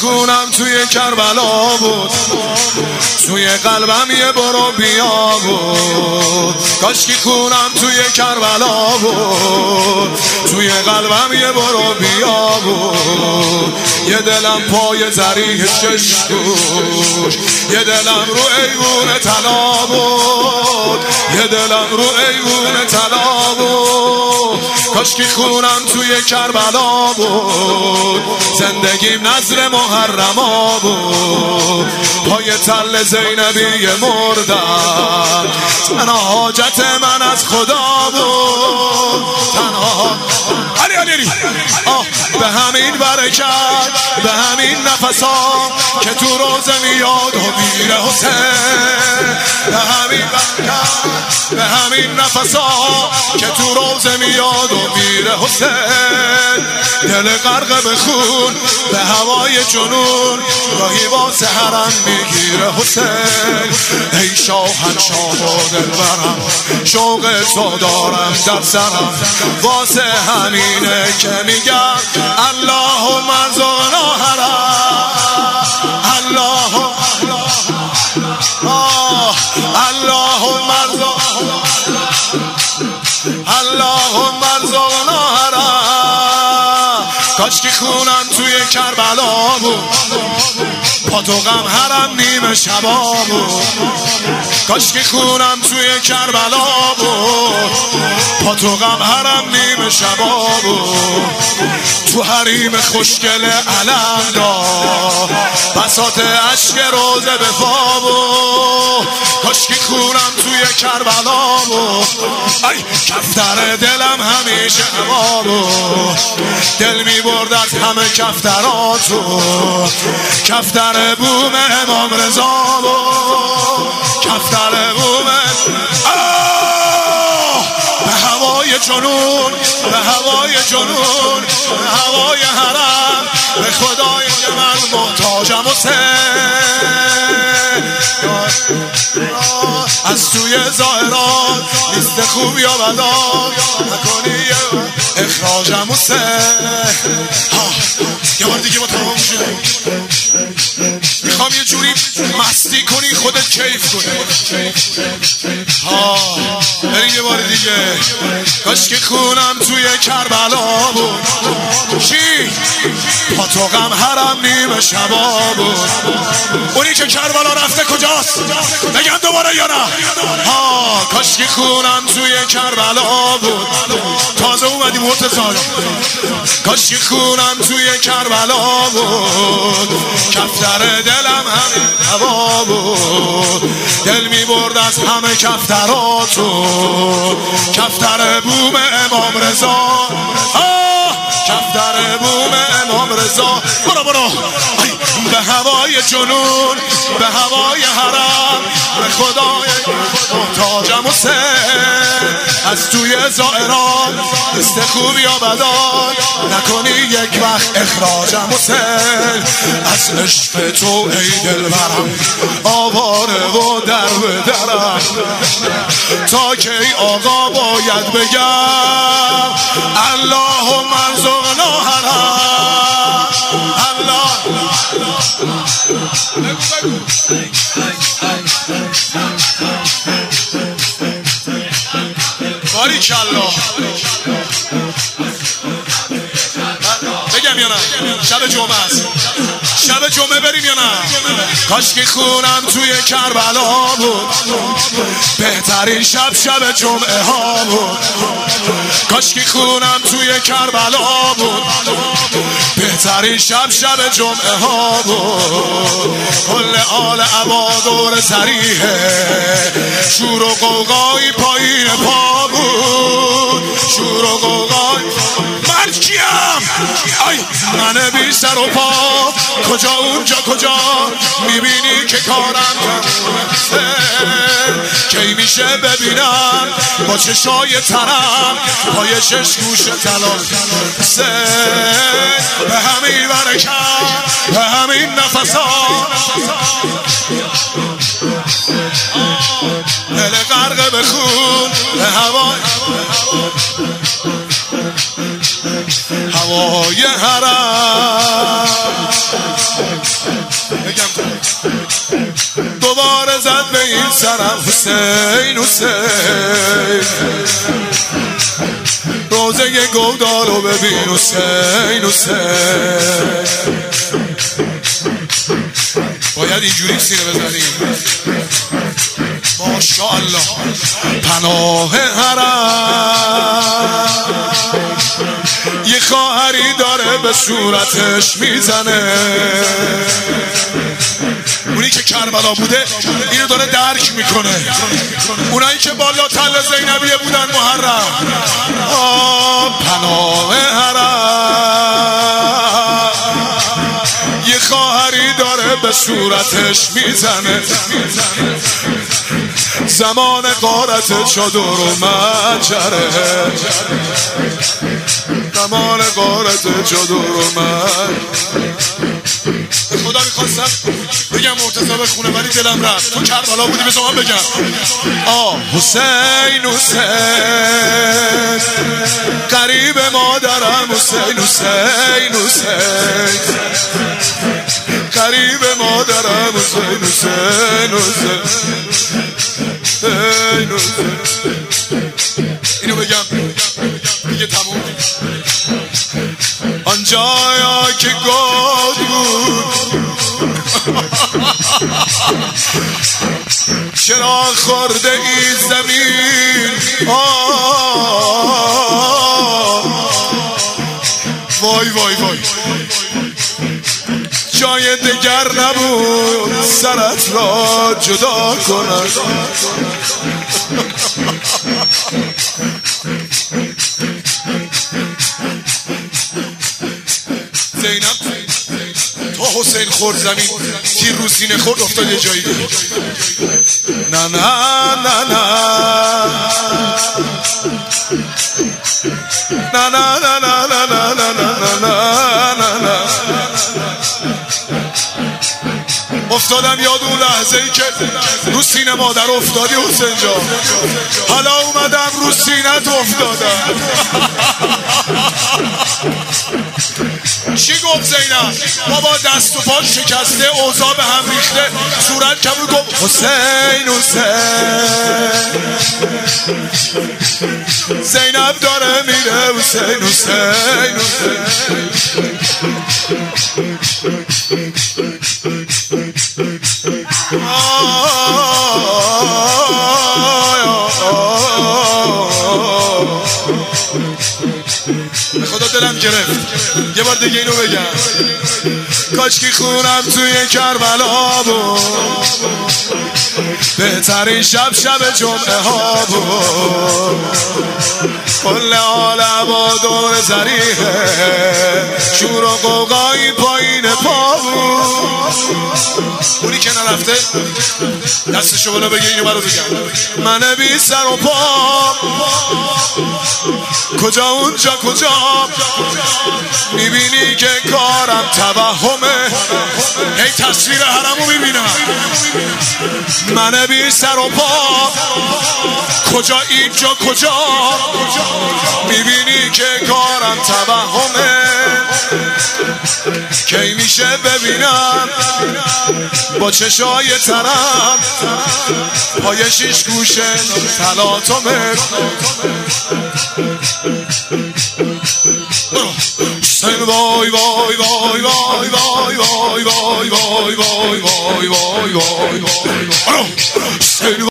خونم توی کربلا بود، توی قلبم یه برو بیا بود. کاشکی خونم توی کربلا بود، توی قلبم یه برو بیا بود. یه دلم پای زریح چشمش، یه دلم رو ایوون طلا بود، یه دلم رو ایوون طلا بود. کاشکی خونم توی کربلا بود، زندگیم نظر محرما بود. پای تل زینبی مردم، تنها حاجت من از خدا بود. تنها علی به همین برکت، به همین نفسا که تو روزه میاد و میره حسین. به همین برکت، به همین نفسا که تو روزه میاد و میره حسین. دل غرق به خون، به هوای جنون، گاهی واسه حرم میگیره حسین. ای شاهنشاه و دلبرم، شوق تو دارم در سرم، واسه همینه که میگم اللهم ارزقنا حرم. اللهم ارزقنا حرم. کاشکی خونم توی کربلا بود، با تو غم حرم نیمه شبا بود. کاشکی خونم توی کربلا بود، با تو غم حرم نیمه شبا بود. تو حریم خوشگل علم دار، بساط عشق روزه به پا بود. کاشکی خونم توی کربلا بود، ای کفتر دلم همیشه هوا بود. دل می برد از همه کفتراتو، کفتر بوم امام رضا بود. کفتر بوم به هوای جنون، به هوای جنون، به هوای حرم، به خدای که من محتاجم حسین. از توی ظاهرات لیست خوب یا بدا نکنی اخراجم حسین. یه بار دیگه با تمام شده، میخوام یه جوری مستی کنی خودت کیف کنی. بریم یه بار دیگه. کاشکی خونم توی کربلا بود، چی؟ با تو غم حرم نیمه شبا بود. اونی که کربلا رفته کجاست؟ بگم دوباره یا نه؟ کاشکی خونم توی کربلا بود، تازه اومدیم متصال. کاشکی خونم توی کربلا بود، کفتر دلم همین هوا بود. دل می برد از همه کفتراتو، کفتر بوم امام رضا. کفتر بوم امام رضا. برو به هوای جنون، به هوای حرم، به خدای محتاجم حسین. از توی زائران است خوب یا بدان نکنی یک وقت اخراجم حسین. از عشق تو ای دلبرم آواره و در به درم، تا کی آقا باید بگم اللهم ارزقنا حرم. الله باریکالله. بگم یا نه؟ شب جمعه است، شب جمعه بریم یا نه؟ کاشکی خونم توی کربلا بود، بهترین شب جمعه ها بود. کاشکی خونم توی کربلا بود، بهترین شب جمعه ها بود. کل آل عبادور زریحه، شور و قوقای پایین پا بود. شور و قوقای من کیم؟ ای من بی سر و پا، کجا اونجا کجا میبینی که کارم کی میشه ببینم با چشای ترم پای چشم گوش طلا به همین برکت به همین نفسا دل غرق به خون به هوای حرم دوباره زد به این سرم حسین حسین روزه گودالو ببین حسین حسین باید اینجوری سینه بزنیم ماشاءالله پناه حرم یه خواهری داره به صورتش میزنه اونی که کربلا بوده اینو داره درک میکنه اونایی که بالا تل زینبیه بودن محرم پناه حرم یه خواهری داره به صورتش میزنه زمان غارت چادر و مجره زمان غارت چادر و مجره خدا میخواستم بگم مرتضی بخونه ولی دلم رفت تو کربلا بودی بذار من بگم حسین حسین قریب مادرم حسین حسین حسین قریب مادرم حسین حسین حسین اینو بگم دیگه تموم آنجایا که گود بود چرا خورده ای زمین وای وای وای جای دگر نبود سرت را جدا کند زینب تا حسین خورد زمین تیر رو سینه خورد افتاد یه جایی دیگه نه نه نه نه نه نه نه نه نه نه نه نه نه افتادم یاد اون لحظه ای که رو سینه مادر افتادی حسین جان حالا اومدم رو سینت افتادم چی گفت زینب؟ بابا دست و پاش شکسته اوضاع به هم ریخته صورت کبود گفت حسین حسین زینب داره میره حسین حسین خدا دلم گرفت یه بار دیگه اینو بگم کاشکی خونم توی کربلا بود بهترین شب جمعه ها بود کل عالم و دور زریحه شور و قوقایی پایین پا بود اونی که نرفته دستشو بالا بگه اینو برو بگم من بی سر و پا کجا اونجا کجا میبینی که کارم توهمه هی تصویر حرمو میبینم من بی سر و پا کجا اینجا کجا میبینی که کارم توهمه کی میشه ببینم با چشای ترم پای شیش گوشه تلاطمه حسین وای وای وای وای وای وای وای وای وای وای وای وای وای